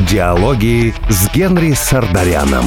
Диалоги с Генри Сардаряном.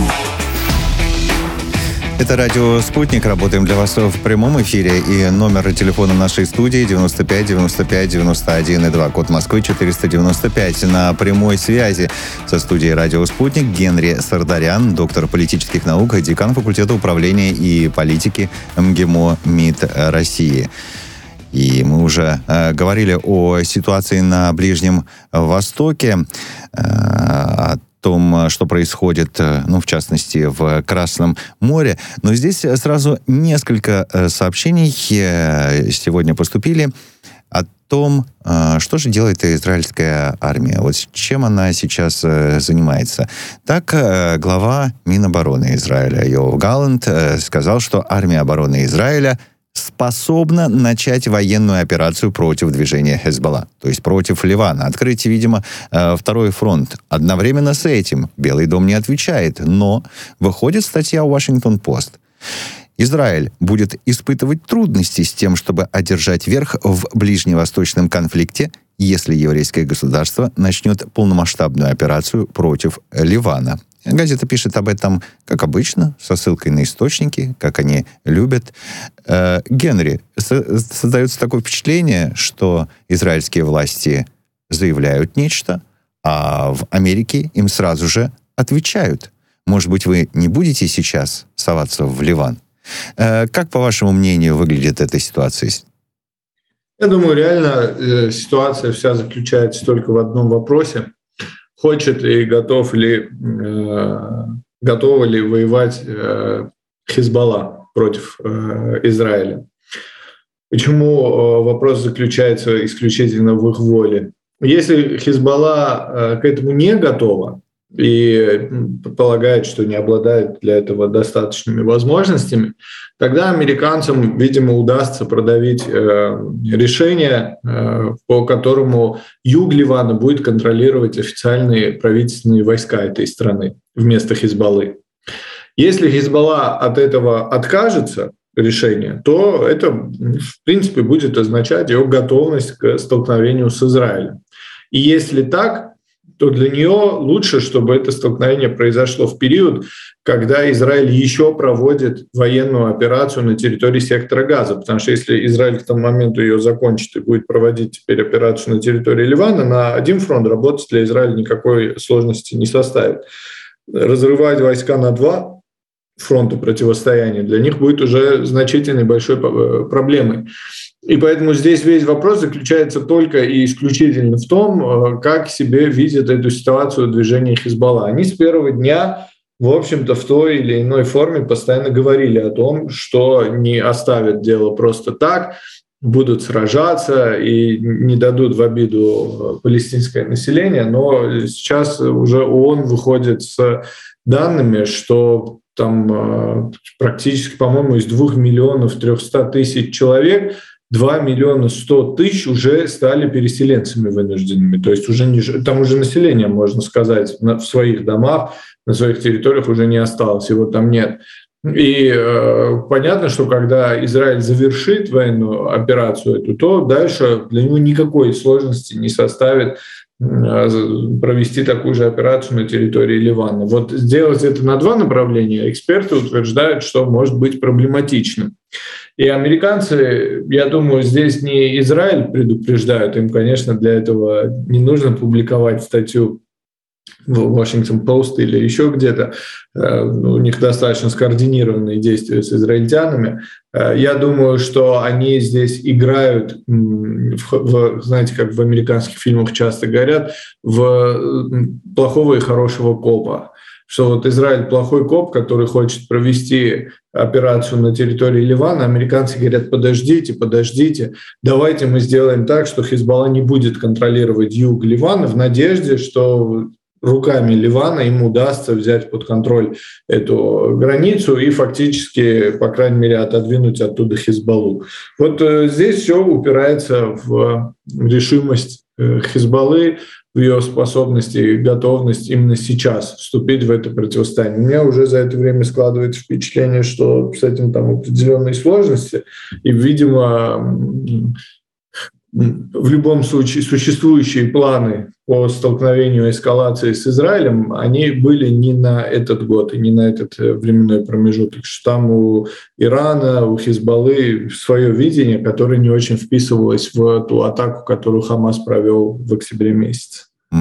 Это радио «Спутник». Работаем для вас в прямом эфире. И номер телефона нашей студии 95 95 91 и 2. Код Москвы 495. На прямой связи со студией радио «Спутник» Генри Сардарян, доктор политических наук, декан факультета управления и политики МГИМО МИД России. И мы уже говорили о ситуации на Ближнем Востоке, о том, что происходит, в частности, в Красном море. Но здесь сразу несколько сообщений сегодня поступили о том, что же делает израильская армия, вот чем она сейчас занимается. Так, глава Минобороны Израиля Йоав Галланд сказал, что армия обороны Израиля способна начать военную операцию против движения Хезболла, то есть против Ливана. Открыть, видимо, второй фронт. Одновременно с этим Белый дом не отвечает, но выходит статья Washington-Post. Израиль будет испытывать трудности с тем, чтобы одержать верх в ближневосточном конфликте, если еврейское государство начнет полномасштабную операцию против Ливана. Газета пишет об этом, как обычно, со ссылкой на источники, как они любят. Генри, создается такое впечатление, что израильские власти заявляют нечто, а в Америке им сразу же отвечают. Может быть, вы не будете сейчас соваться в Ливан? Как, по вашему мнению, выглядит эта ситуация? Я думаю, реально ситуация вся заключается только в одном вопросе. Хочет и готова ли воевать Хезболла против Израиля. Почему вопрос заключается исключительно в их воле? Если Хезболла к этому не готова и предполагает, что не обладает для этого достаточными возможностями, тогда американцам, видимо, удастся продавить решение, по которому юг Ливана будет контролировать официальные правительственные войска этой страны вместо Хезболлы. Если Хезболла от этого откажется, решение, то это, в принципе, будет означать ее готовность к столкновению с Израилем. И если так, то для нее лучше, чтобы это столкновение произошло в период, когда Израиль еще проводит военную операцию на территории сектора Газа. Потому что если Израиль к тому моменту ее закончит и будет проводить теперь операцию на территории Ливана, на один фронт работать для Израиля никакой сложности не составит. Разрывать войска на два фронта противостояния для них будет уже значительной большой проблемой. И поэтому здесь весь вопрос заключается только и исключительно в том, как себе видит эту ситуацию движения Хезболла. Они с первого дня, в общем-то, в той или иной форме постоянно говорили о том, что не оставят дело просто так, будут сражаться и не дадут в обиду палестинское население. Но сейчас уже ООН выходит с данными, что там практически, по-моему, из 2 300 000 человек 2 100 000 уже стали переселенцами вынужденными. То есть там уже население, можно сказать, в своих домах, на своих территориях уже не осталось, его там нет. И понятно, что когда Израиль завершит военную операцию эту, то дальше для него никакой сложности не составит провести такую же операцию на территории Ливана. Вот сделать это на два направления эксперты утверждают, что может быть проблематичным. И американцы, я думаю, здесь не Израиль предупреждают, им, конечно, для этого не нужно публиковать статью в Washington-Post или еще где-то. У них достаточно скоординированные действия с израильтянами. Я думаю, что они здесь играют, знаете, как в американских фильмах часто говорят, в плохого и хорошего копа. Что вот Израиль плохой коп, который хочет провести операцию на территории Ливана, американцы говорят: подождите, давайте мы сделаем так, что Хезболла не будет контролировать юг Ливана, в надежде, что руками Ливана им удастся взять под контроль эту границу и фактически, по крайней мере, отодвинуть оттуда Хезболлу. Вот здесь все упирается в решимость Хезболлы, в ее способности и готовность именно сейчас вступить в это противостояние. У меня уже за это время складывается впечатление, что с этим там определенные сложности, и, видимо, в любом случае существующие планы по столкновению, эскалации с Израилем, они были не на этот год и не на этот временной промежуток. Что там у Ирана, у Хизбаллы свое видение, которое не очень вписывалось в ту атаку, которую Хамас провел в октябре месяце.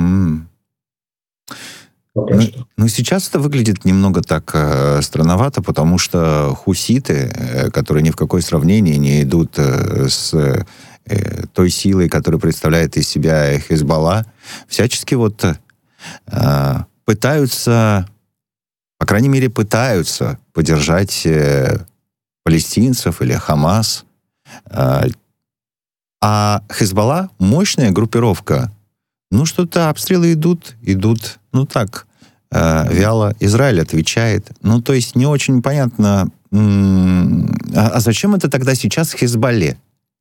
Ну, сейчас это выглядит немного так странновато, потому что хуситы, которые ни в какое сравнение не идут с той силой, которую представляет из себя Хизбалла, всячески пытаются, по крайней мере, пытаются поддержать палестинцев или Хамас. А Хизбалла — мощная группировка. Что-то обстрелы идут, так, вяло. Израиль отвечает. То есть не очень понятно, а зачем это тогда сейчас Хизбалле?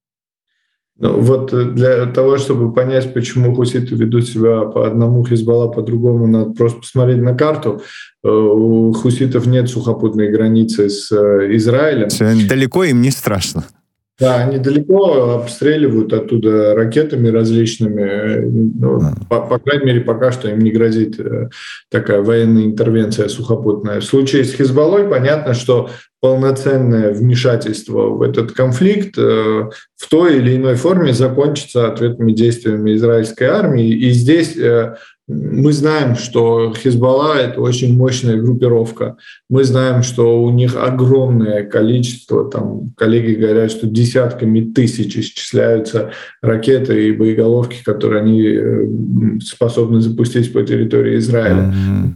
Для того, чтобы понять, почему хуситы ведут себя по одному, Хизбалла по другому, надо просто посмотреть на карту. У хуситов нет сухопутной границы с Израилем. Далеко им не страшно. Да, они далеко обстреливают оттуда ракетами различными. По крайней мере, пока что им не грозит такая военная интервенция сухопутная. В случае с Хизбаллой понятно, что полноценное вмешательство в этот конфликт в той или иной форме закончится ответными действиями израильской армии. И здесь мы знаем, что Хизбалла — это очень мощная группировка. Мы знаем, что у них огромное количество, там коллеги говорят, что десятками тысяч исчисляются ракеты и боеголовки, которые они способны запустить по территории Израиля.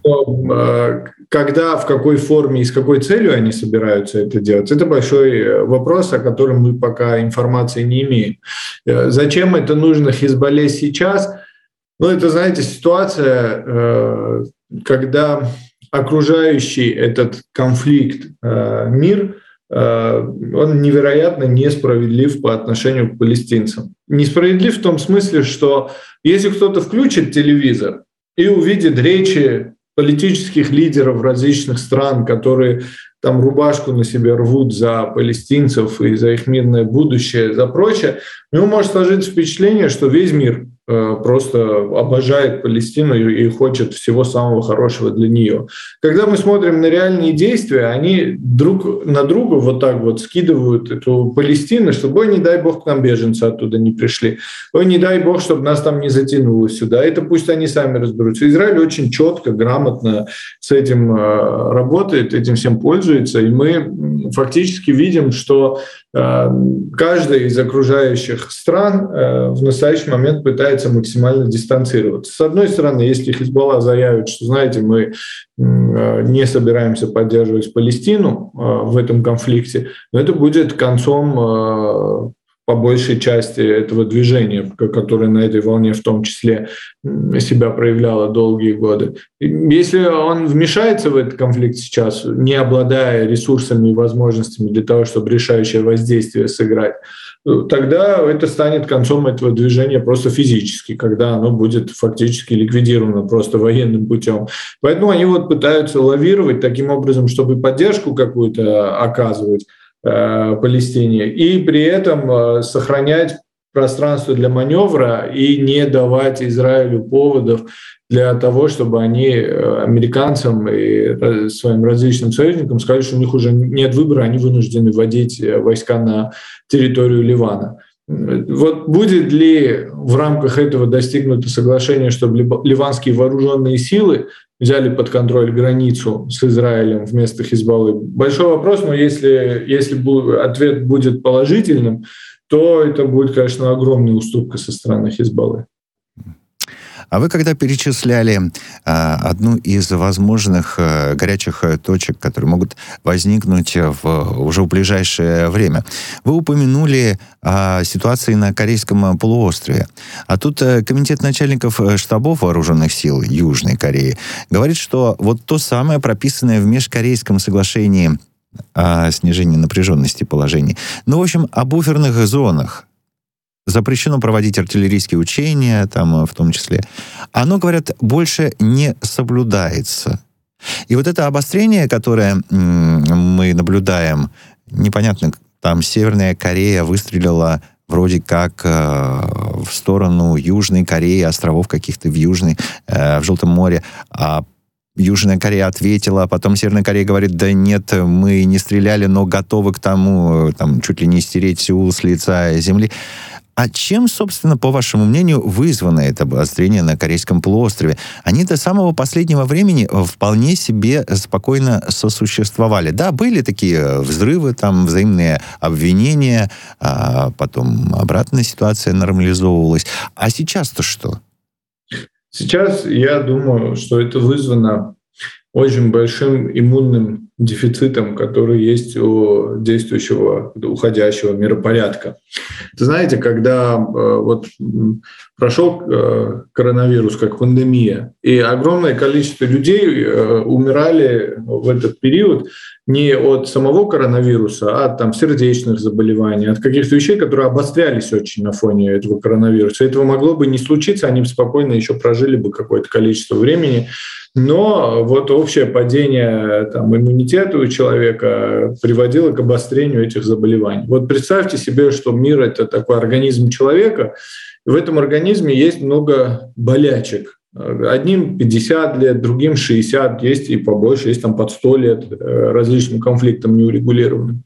Но когда, в какой форме и с какой целью они собираются это делать, это большой вопрос, о котором мы пока информации не имеем. Зачем это нужно Хизбалле сейчас? Это, знаете, ситуация, когда окружающий этот конфликт мир, он невероятно несправедлив по отношению к палестинцам. Несправедлив в том смысле, что если кто-то включит телевизор и увидит речи политических лидеров различных стран, которые там рубашку на себе рвут за палестинцев и за их мирное будущее, за прочее, у него может сложиться впечатление, что весь мир просто обожает Палестину и хочет всего самого хорошего для нее. Когда мы смотрим на реальные действия, они друг на друга скидывают эту Палестину, чтобы, не дай бог, к нам беженцы оттуда не пришли. Не дай бог, чтобы нас там не затянуло сюда. Это пусть они сами разберутся. Израиль очень четко, грамотно с этим работает, этим всем пользуется. И мы фактически видим, что каждая из окружающих стран в настоящий момент пытается максимально дистанцироваться. С одной стороны, если Хизбалла заявит, что, знаете, мы не собираемся поддерживать Палестину в этом конфликте, но это будет концом по большей части этого движения, которое на этой волне в том числе себя проявляло долгие годы. Если он вмешается в этот конфликт сейчас, не обладая ресурсами и возможностями для того, чтобы решающее воздействие сыграть, тогда это станет концом этого движения просто физически, когда оно будет фактически ликвидировано просто военным путем. Поэтому они пытаются лавировать таким образом, чтобы поддержку какую-то оказывать Палестине и при этом сохранять пространство для маневра и не давать Израилю поводов для того, чтобы они американцам и своим различным союзникам сказали, что у них уже нет выбора, они вынуждены вводить войска на территорию Ливана. Будет ли в рамках этого достигнуто соглашение, чтобы ливанские вооруженные силы взяли под контроль границу с Израилем вместо Хизбаллы? Большой вопрос, но если ответ будет положительным, то это будет, конечно, огромная уступка со стороны Хизбаллы. А вы когда перечисляли одну из возможных горячих точек, которые могут возникнуть уже в ближайшее время, вы упомянули о ситуации на Корейском полуострове. А тут комитет начальников штабов вооруженных сил Южной Кореи говорит, что то самое прописанное в межкорейском соглашении о снижении напряженности положений, в общем, о буферных зонах, запрещено проводить артиллерийские учения, там в том числе. Оно, говорят, больше не соблюдается. И это обострение, которое мы наблюдаем, непонятно, там Северная Корея выстрелила вроде как в сторону Южной Кореи, островов каких-то в Желтом море. А Южная Корея ответила, а потом Северная Корея говорит, да нет, мы не стреляли, но готовы к тому, там, чуть ли не стереть Сеул с лица земли. А чем, собственно, по вашему мнению, вызвано это обострение на Корейском полуострове? Они до самого последнего времени вполне себе спокойно сосуществовали. Да, были такие взрывы, там, взаимные обвинения, а потом обратная ситуация нормализовывалась. А сейчас-то что? Сейчас я думаю, что это вызвано очень большим иммунным дефицитом, который есть у действующего, уходящего миропорядка. Ты знаете, когда вот прошел коронавирус как пандемия, и огромное количество людей умирали в этот период не от самого коронавируса, а от там, сердечных заболеваний, от каких-то вещей, которые обострялись очень на фоне этого коронавируса. Этого могло бы не случиться, они бы спокойно еще прожили бы какое-то количество времени. Но вот общее падение там, иммунитета у человека приводило к обострению этих заболеваний. Вот представьте себе, что мир — это такой организм человека, и в этом организме есть много болячек. Одним 50 лет, другим 60, есть и побольше, есть там под 100 лет различным конфликтам неурегулированным.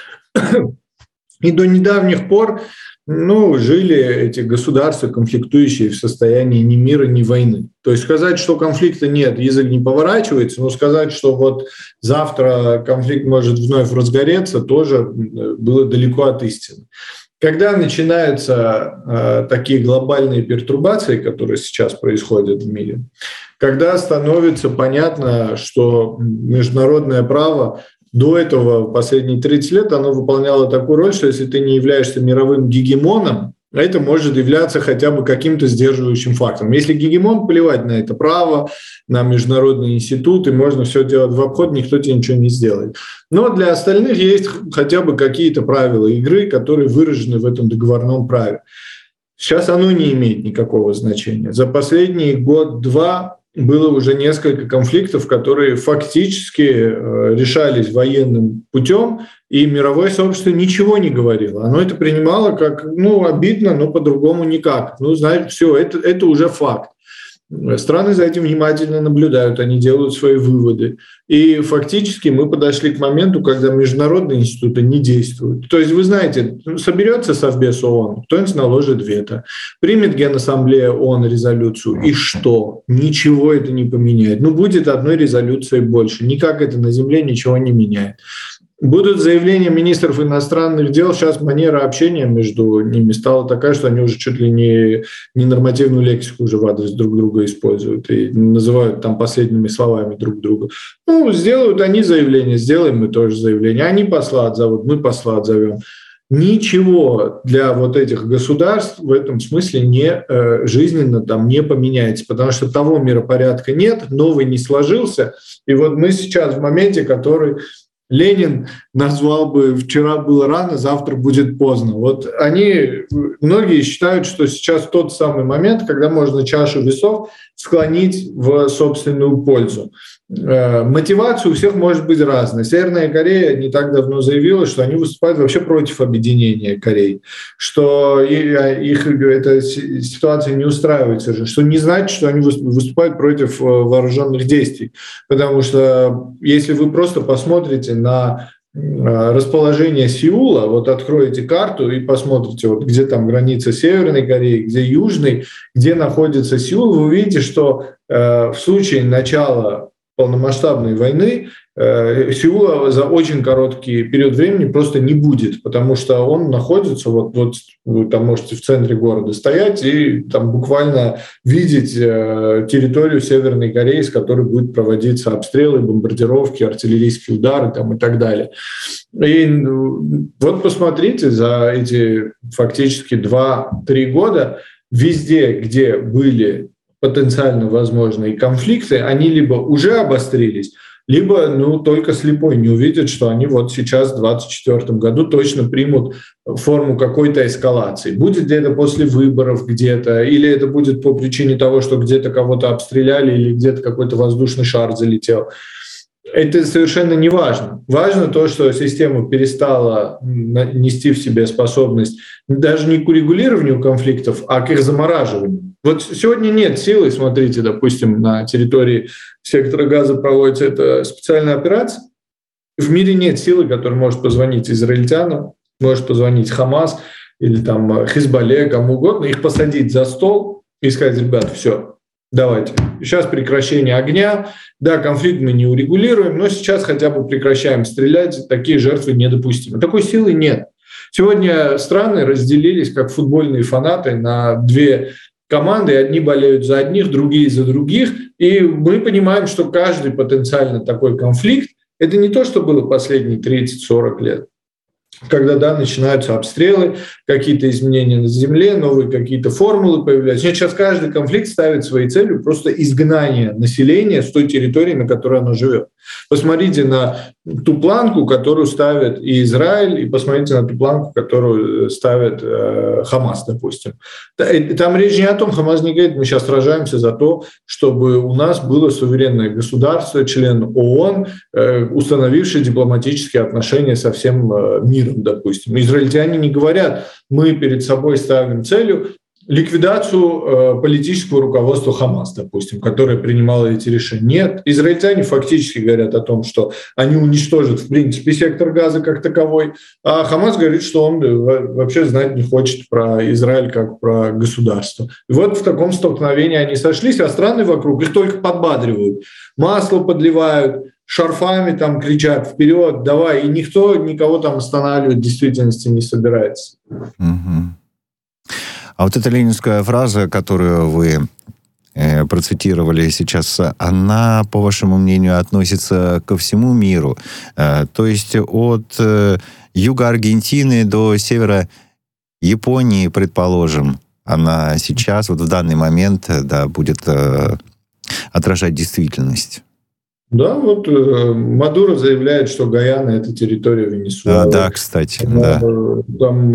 И до недавних пор жили эти государства, конфликтующие в состоянии ни мира, ни войны. То есть сказать, что конфликта нет, язык не поворачивается, но сказать, что вот завтра конфликт может вновь разгореться, тоже было далеко от истины. Когда начинаются такие глобальные пертурбации, которые сейчас происходят в мире, когда становится понятно, что международное право до этого последние 30 лет оно выполняло такую роль, что если ты не являешься мировым гегемоном, это может являться хотя бы каким-то сдерживающим фактором. Если гегемон, плевать на это право, на международные институты, можно все делать в обход, никто тебе ничего не сделает. Но для остальных есть хотя бы какие-то правила игры, которые выражены в этом договорном праве. Сейчас оно не имеет никакого значения. За последний год-два было уже несколько конфликтов, которые фактически решались военным путем, и мировое сообщество ничего не говорило. Оно это принимало как, обидно, но по-другому никак. Знаете, все, это уже факт. Страны за этим внимательно наблюдают, они делают свои выводы. И фактически мы подошли к моменту, когда международные институты не действуют. То есть, вы знаете, соберется Совбез ООН, кто-нибудь наложит вето, примет Генассамблея ООН резолюцию, и что? Ничего это не поменяет. Будет одной резолюции больше. Никак это на Земле ничего не меняет. Будут заявления министров иностранных дел. Сейчас манера общения между ними стала такая, что они уже чуть ли не нормативную лексику уже в адрес друг друга используют и называют там последними словами друг друга. Сделают они заявление, сделаем мы тоже заявление. Они посла отзовут, мы посла отзовем. Ничего для вот этих государств в этом смысле не жизненно там не поменяется, потому что того миропорядка нет, новый не сложился. И вот мы сейчас в моменте, который Ленин назвал бы «вчера было рано, завтра будет поздно». Вот многие считают, что сейчас тот самый момент, когда можно чашу весов склонить в собственную пользу. Мотивация у всех может быть разная. Северная Корея не так давно заявила, что они выступают вообще против объединения Кореи, что их эта ситуация не устраивает совершенно, что не значит, что они выступают против вооруженных действий. Потому что если вы просто посмотрите на расположение Сеула, вот откроете карту и посмотрите, вот где там граница Северной Кореи, где Южной, где находится Сеул, вы увидите, что в случае начала полномасштабной войны Сеула за очень короткий период времени просто не будет, потому что он находится, вот вы там можете в центре города стоять и там буквально видеть территорию Северной Кореи, с которой будут проводиться обстрелы, бомбардировки, артиллерийские удары там, и так далее. И вот посмотрите, за эти фактически 2-3 года везде, где были потенциально возможные конфликты, они либо уже обострились, либо только слепой не увидит, что они вот сейчас в 2024 году точно примут форму какой-то эскалации. Будет ли это после выборов где-то, или это будет по причине того, что где-то кого-то обстреляли, или где-то какой-то воздушный шар залетел. это совершенно не важно. Важно то, что система перестала нести в себе способность даже не к урегулированию конфликтов, а к их замораживанию. Вот сегодня нет силы, смотрите, допустим, на территории сектора Газа проводится эта специальная операция. В мире нет силы, которая может позвонить израильтянам, может позвонить Хамас или там Хизбалле, кому угодно, их посадить за стол и сказать: ребята, все, давайте, сейчас прекращение огня, да, конфликт мы не урегулируем, но сейчас хотя бы прекращаем стрелять, такие жертвы недопустимы. Такой силы нет. Сегодня страны разделились, как футбольные фанаты, на две команды, одни болеют за одних, другие за других, и мы понимаем, что каждый потенциально такой конфликт — это не то, что было последние 30-40 лет, когда, да, начинаются обстрелы, какие-то изменения на земле, новые какие-то формулы появляются. Сейчас каждый конфликт ставит своей целью просто изгнание населения с той территории, на которой оно живет. Посмотрите на ту планку, которую ставит и Израиль, и посмотрите на ту планку, которую ставит Хамас, допустим. Там речь не о том, Хамас не говорит: мы сейчас сражаемся за то, чтобы у нас было суверенное государство, член ООН, установивший дипломатические отношения со всем миром, допустим. Израильтяне не говорят: мы перед собой ставим целью ликвидацию политического руководства Хамас, допустим, которое принимало эти решения. Нет, израильтяне фактически говорят о том, что они уничтожат, в принципе, сектор Газа как таковой, а Хамас говорит, что он вообще знать не хочет про Израиль как про государство. И вот в таком столкновении они сошлись, а страны вокруг их только подбадривают, масло подливают, шарфами там кричат: вперед, давай, и никто никого там останавливать в действительности не собирается. А вот эта ленинская фраза, которую вы процитировали сейчас, она, по вашему мнению, относится ко всему миру? То есть от юга Аргентины до севера Японии, предположим, она сейчас, вот в данный момент, да, будет отражать действительность? Да, вот Мадуро заявляет, что Гаяна — это территория Венесуэлы. Да, кстати, да. Там,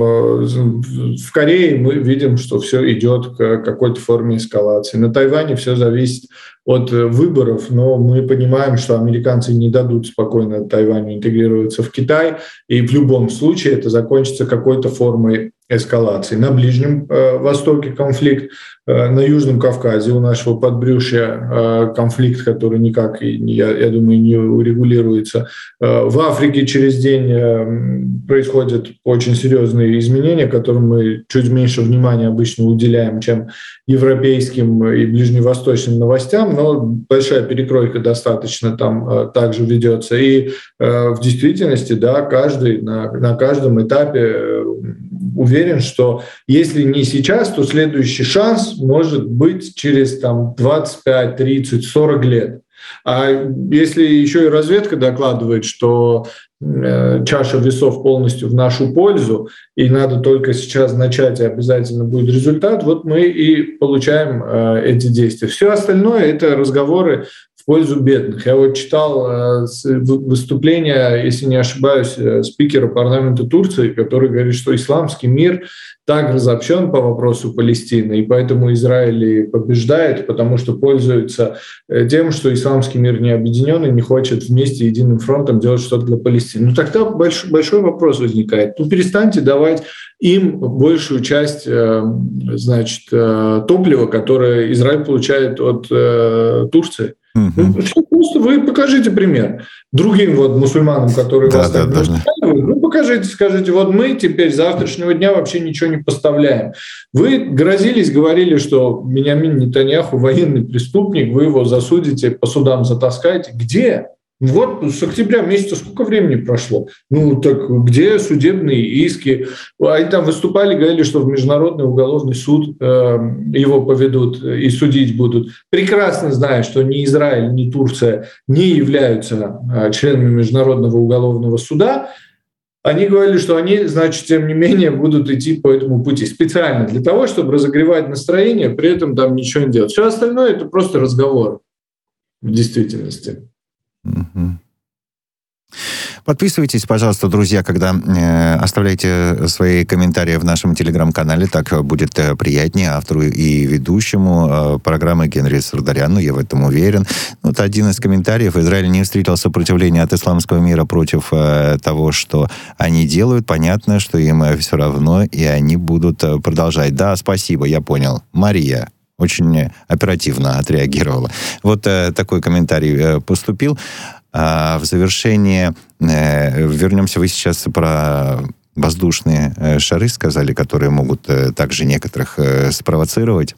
в Корее мы видим, что все идет к какой-то форме эскалации. На Тайване все зависит от выборов, но мы понимаем, что американцы не дадут спокойно Тайваню интегрироваться в Китай, и в любом случае это закончится какой-то формой эскалации. На Ближнем Востоке конфликт, на Южном Кавказе у нашего подбрюшья конфликт, который никак, я думаю, не урегулируется. В Африке через день происходят очень серьезные изменения, которым мы чуть меньше внимания обычно уделяем, чем европейским и ближневосточным новостям, но большая перекройка достаточно там также ведется. И в действительности, да, каждый на каждом этапе уверен, что если не сейчас, то следующий шанс может быть через там, 25, 30, 40 лет. А если еще и разведка докладывает, что чаша весов полностью в нашу пользу, и надо только сейчас начать, и обязательно будет результат, вот мы и получаем эти действия. Все остальное — это разговоры в пользу бедных. Я вот читал выступление, если не ошибаюсь, спикера парламента Турции, который говорит, что исламский мир так разобщен по вопросу Палестины, и поэтому Израиль и побеждает, потому что пользуется тем, что исламский мир не объединен и не хочет вместе единым фронтом делать что-то для Палестины. Ну тогда большой вопрос возникает. Ну перестаньте давать им большую часть, значит, топлива, которое Израиль получает от Турции. Просто вы покажите пример другим вот мусульманам, которые вас так не устраивают. Ну, покажите, скажите: вот мы теперь с завтрашнего дня вообще ничего не поставляем. Вы грозились, говорили, что Биньямин Нетаньяху военный преступник, вы его засудите, по судам затаскаете. Где? Вот с октября месяца сколько времени прошло? Ну так где судебные иски? Они там выступали, говорили, что в Международный уголовный суд его поведут и судить будут. Прекрасно зная, что ни Израиль, ни Турция не являются членами Международного уголовного суда, они говорили, что они, значит, тем не менее будут идти по этому пути специально для того, чтобы разогревать настроение, при этом там ничего не делать. Все остальное — это просто разговор в действительности. Подписывайтесь, пожалуйста, друзья, когда оставляйте свои комментарии в нашем телеграм-канале. Так будет приятнее автору и ведущему программы Генри Сардаряну, я в этом уверен. Вот один из комментариев. Израиль не встретил сопротивления от исламского мира против того, что они делают. Понятно, что им все равно, и они будут продолжать. Да, спасибо, я понял. Мария очень оперативно отреагировала. Вот такой комментарий поступил. А в завершение вернемся. Вы сейчас про воздушные шары сказали, которые могут также некоторых спровоцировать.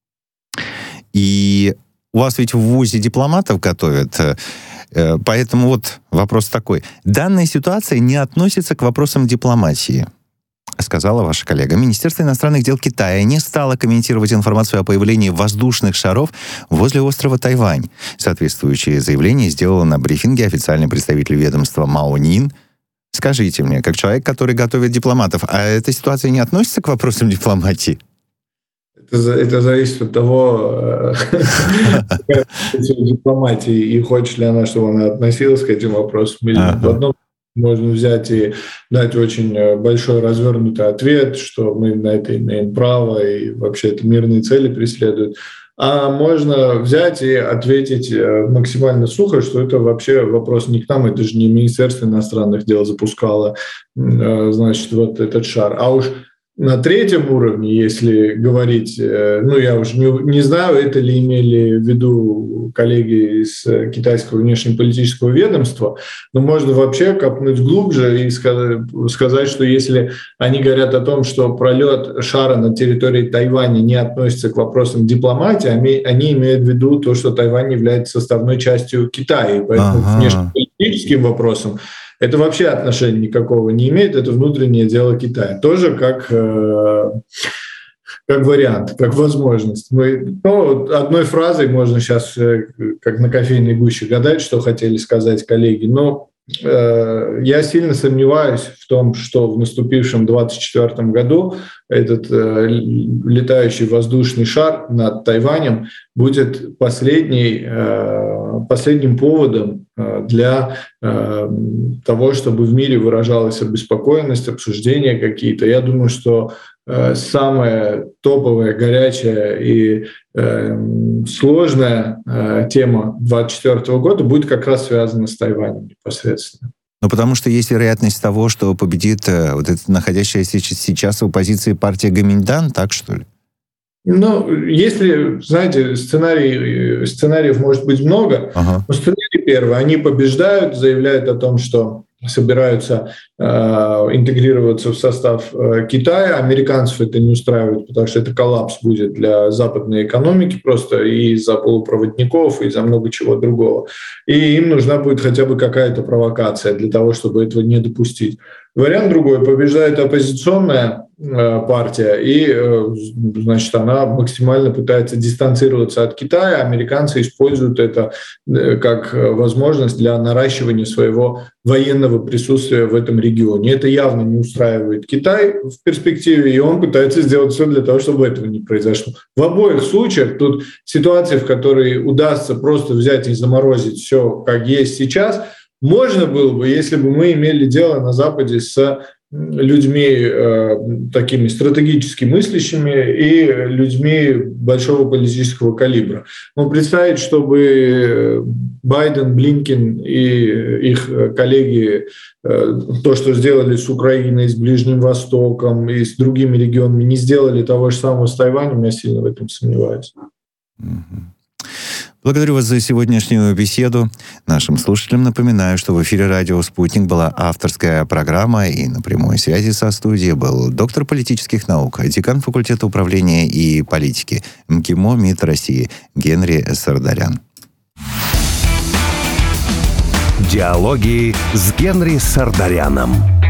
И у вас ведь в ВУЗе дипломатов готовят, поэтому вот вопрос такой. Данная ситуация не относится к вопросам дипломатии, сказала ваша коллега. Министерство иностранных дел Китая не стало комментировать информацию о появлении воздушных шаров возле острова Тайвань. Соответствующее заявление сделал на брифинге официальный представитель ведомства Мао Нин. Скажите мне, как человек, который готовит дипломатов, а эта ситуация не относится к вопросам дипломатии? Это зависит от того, какая дипломатия, и хочет ли она, чтобы она относилась к этим вопросам или нет. В одном можно взять и дать очень большой развернутый ответ, что мы на это имеем право, и вообще это мирные цели преследуют. А можно взять и ответить максимально сухо, что это вообще вопрос не к нам, это же не Министерство иностранных дел запускало, значит, вот этот шар. А уж на третьем уровне, если говорить, я уже не знаю, это ли имели в виду коллеги из китайского внешнеполитического ведомства, но можно вообще копнуть глубже и сказать, что если они говорят о том, что пролет шара на территории Тайваня не относится к вопросам дипломатии, они имеют в виду то, что Тайвань является составной частью Китая, и поэтому к внешнеполитическим вопросам это вообще отношения никакого не имеет, это внутреннее дело Китая. Тоже как вариант, как возможность. Одной фразой можно сейчас, как на кофейной гуще, гадать, что хотели сказать коллеги, но я сильно сомневаюсь в том, что в наступившем 2024 году этот летающий воздушный шар над Тайванем будет последним поводом для того, чтобы в мире выражалась обеспокоенность, обсуждения какие-то. Я думаю, что самая топовая, горячая и сложная тема 2024 года будет как раз связана с Тайванем непосредственно. Ну, потому что есть вероятность того, что победит вот эта находящаяся сейчас в оппозиции партия Гоминьдан, так что ли? Если, знаете, сценариев может быть много, но сценарий первый. Они побеждают, заявляют о том, что собираются интегрироваться в состав Китая. Американцев это не устраивает, потому что это коллапс будет для западной экономики просто и из-за полупроводников, и из-за много чего другого. И им нужна будет хотя бы какая-то провокация для того, чтобы этого не допустить. Вариант другой. Побеждает оппозиционная партия, и, значит, она максимально пытается дистанцироваться от Китая. Американцы используют это как возможность для наращивания своего военного присутствия в этом регионе. Это явно не устраивает Китай в перспективе, и он пытается сделать все для того, чтобы этого не произошло. В обоих случаях тут ситуации, в которой удастся просто взять и заморозить все, как есть сейчас, можно было бы, если бы мы имели дело на Западе с людьми такими стратегически мыслящими и людьми большого политического калибра. Но представить, чтобы Байден, Блинкен и их коллеги то, что сделали с Украиной, с Ближним Востоком и с другими регионами, не сделали того же самого с Тайванем, я сильно в этом сомневаюсь. Благодарю вас за сегодняшнюю беседу. Нашим слушателям напоминаю, что в эфире радио «Спутник» была авторская программа, и на прямой связи со студией был доктор политических наук, декан факультета управления и политики МГИМО МИД России Генри Сардарян. Диалоги с Генри Сардаряном.